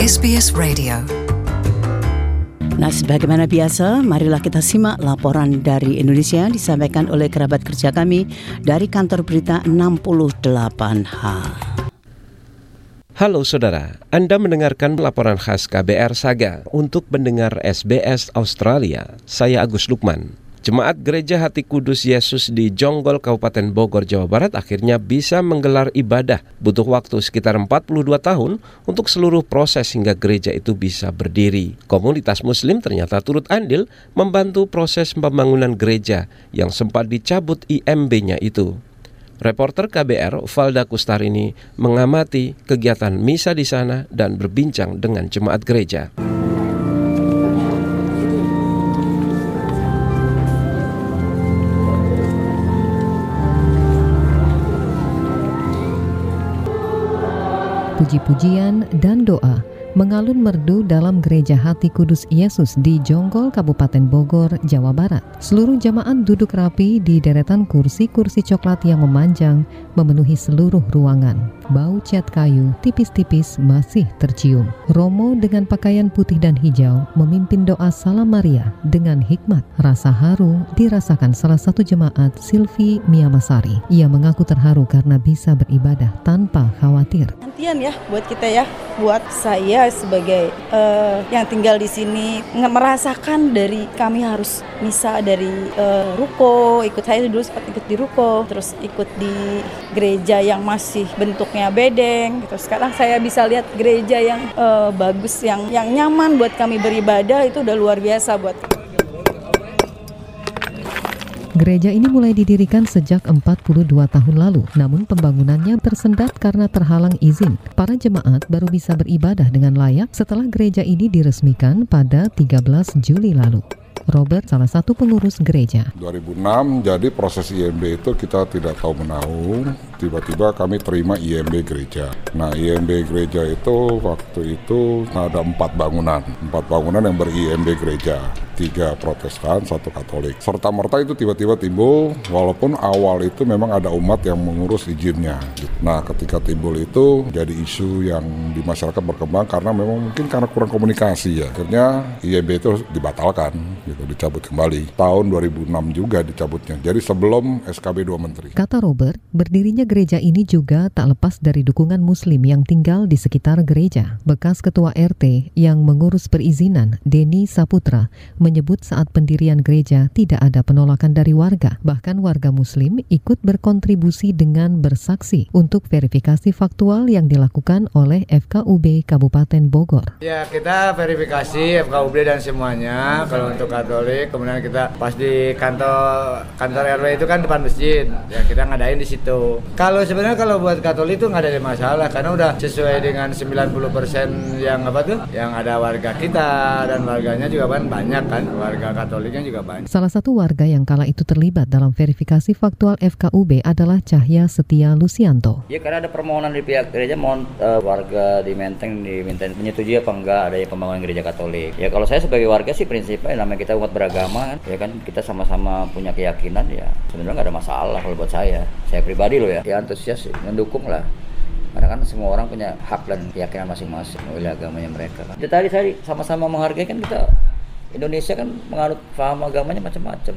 SBS Radio. Nah, sebagaimana biasa, marilah kita simak laporan dari Indonesia disampaikan oleh kerabat kerja kami dari kantor berita 68H. Halo saudara, Anda mendengarkan laporan khas KBR Saga untuk pendengar SBS Australia. Saya Agus Lukman. Jemaat Gereja Hati Kudus Yesus di Jonggol, Kabupaten Bogor, Jawa Barat akhirnya bisa menggelar ibadah. Butuh waktu sekitar 42 tahun untuk seluruh proses hingga gereja itu bisa berdiri. Komunitas Muslim ternyata turut andil membantu proses pembangunan gereja yang sempat dicabut IMB-nya itu. Reporter KBR Valda Kustarini mengamati kegiatan misa di sana dan berbincang dengan jemaat gereja. Puji-pujian dan doa mengalun merdu dalam Gereja Hati Kudus Yesus di Jonggol, Kabupaten Bogor, Jawa Barat. Seluruh jemaat duduk rapi di deretan kursi-kursi coklat yang memanjang memenuhi seluruh ruangan. Bau cat kayu tipis-tipis masih tercium. Romo dengan pakaian putih dan hijau memimpin doa Salam Maria dengan hikmat. Rasa haru dirasakan salah satu jemaat, Silvi Miamasari. Ia mengaku terharu karena bisa beribadah tanpa khawatir. Nantian ya buat kita ya, buat saya sebagai yang tinggal di sini merasakan dari kami harus misa dari ruko, saya dulu sempat ikut di ruko, terus ikut di gereja yang masih bentuknya bedeng. Terus sekarang saya bisa lihat gereja yang bagus, yang nyaman buat kami beribadah, itu udah luar biasa buat kami. Gereja ini mulai didirikan sejak 42 tahun lalu, namun pembangunannya tersendat karena terhalang izin. Para jemaat baru bisa beribadah dengan layak setelah gereja ini diresmikan pada 13 Juli lalu. Robert, salah satu pengurus gereja. 2006, jadi proses IMB itu kita tidak tahu menahu. Tiba-tiba kami terima IMB gereja. Nah, IMB gereja itu waktu itu ada 4 bangunan yang ber-IMB gereja. 3 Protestan, 1 Katolik. Serta-merta itu tiba-tiba timbul, walaupun awal itu memang ada umat yang mengurus izinnya. Nah, ketika timbul itu jadi isu yang di masyarakat berkembang karena memang mungkin karena kurang komunikasi ya. Akhirnya IMB itu dibatalkan, gitu, dicabut kembali. Tahun 2006 juga dicabutnya. Jadi sebelum SKB 2 Menteri. Kata Robert, berdirinya gereja ini juga tak lepas dari dukungan Muslim yang tinggal di sekitar gereja. Bekas Ketua RT yang mengurus perizinan, Denny Saputra, menyebut saat pendirian gereja tidak ada penolakan dari warga. Bahkan warga Muslim ikut berkontribusi dengan bersaksi untuk verifikasi faktual yang dilakukan oleh FKUB Kabupaten Bogor. Ya, kita verifikasi FKUB dan semuanya. Kalau untuk Katolik, kemudian kita pas di kantor RW itu kan depan masjid. Ya, kita ngadain di situ. Kalau buat Katolik itu nggak ada masalah karena udah sesuai dengan 90% yang ada warga kita, dan warganya juga banyak kan. Warga Katoliknya juga banyak. Salah satu warga yang kala itu terlibat dalam verifikasi faktual FKUB adalah Cahya Setia Lusianto. Ya, karena ada permohonan di pihak gereja, mohon warga di Menteng diminta menyetujui apa enggak ada pembangunan gereja Katolik. Ya, kalau saya sebagai warga sih prinsipnya namanya kita umat beragama kan, ya kan kita sama-sama punya keyakinan, ya sebenarnya nggak ada masalah kalau buat saya pribadi loh ya antusias mendukung lah. Karena kan semua orang punya hak dan keyakinan masing-masing oleh agamanya mereka kan. Tadi sama-sama menghargai kan, kita Indonesia kan menganut paham agamanya macam-macam.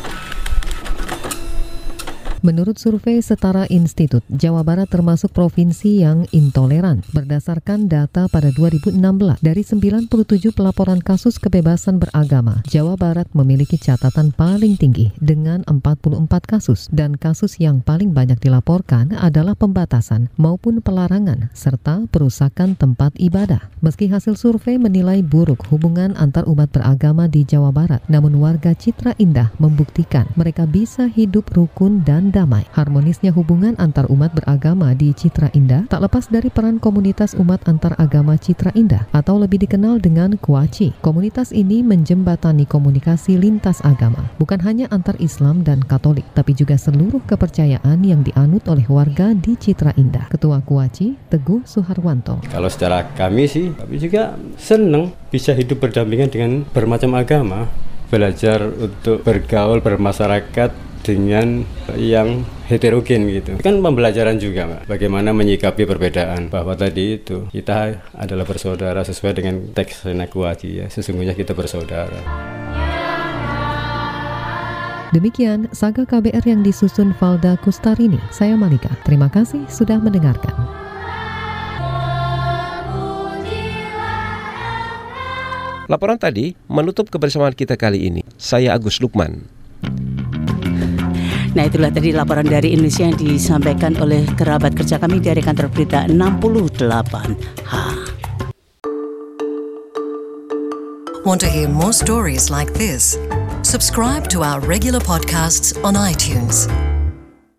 Menurut survei Setara Institut, Jawa Barat termasuk provinsi yang intoleran. Berdasarkan data pada 2016, dari 97 pelaporan kasus kebebasan beragama, Jawa Barat memiliki catatan paling tinggi dengan 44 kasus. Dan kasus yang paling banyak dilaporkan adalah pembatasan maupun pelarangan serta perusakan tempat ibadah. Meski hasil survei menilai buruk hubungan antar umat beragama di Jawa Barat, namun warga Citra Indah membuktikan mereka bisa hidup rukun dan damai. Harmonisnya hubungan antar umat beragama di Citra Indah tak lepas dari peran komunitas umat antar agama Citra Indah atau lebih dikenal dengan Kuaci. Komunitas ini menjembatani komunikasi lintas agama, bukan hanya antar Islam dan Katolik, tapi juga seluruh kepercayaan yang dianut oleh warga di Citra Indah. Ketua Kuaci, Teguh Suharwanto. Kalau secara kami juga senang bisa hidup berdampingan dengan bermacam agama, belajar untuk bergaul bermasyarakat dengan yang heterogen gitu. Kan pembelajaran juga, Mbak. Bagaimana menyikapi perbedaan. Bahwa tadi itu kita adalah bersaudara sesuai dengan teks Senakuati ya. Sesungguhnya kita bersaudara. Demikian Saga KBR yang disusun Valda Kustarini. Saya Malika. Terima kasih sudah mendengarkan. Laporan tadi menutup kebersamaan kita kali ini. Saya Agus Lukman. Nah, itulah tadi laporan dari Indonesia yang disampaikan oleh kerabat kerja kami dari kantor berita 68H. Want to hear more stories like this? Subscribe to our regular podcasts on iTunes.